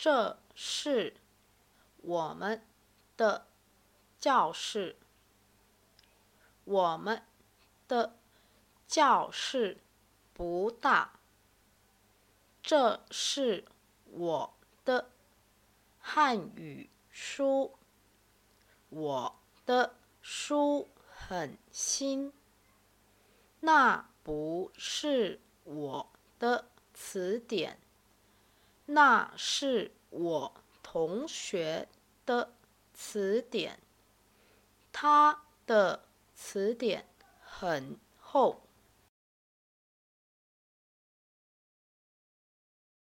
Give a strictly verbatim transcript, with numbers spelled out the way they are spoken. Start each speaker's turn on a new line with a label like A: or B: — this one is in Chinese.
A: 这是我们的教室。我们的教室不大。这是我的汉语书。我的书很新。那不是我的词典，那是我同学的词典。他的词典很厚。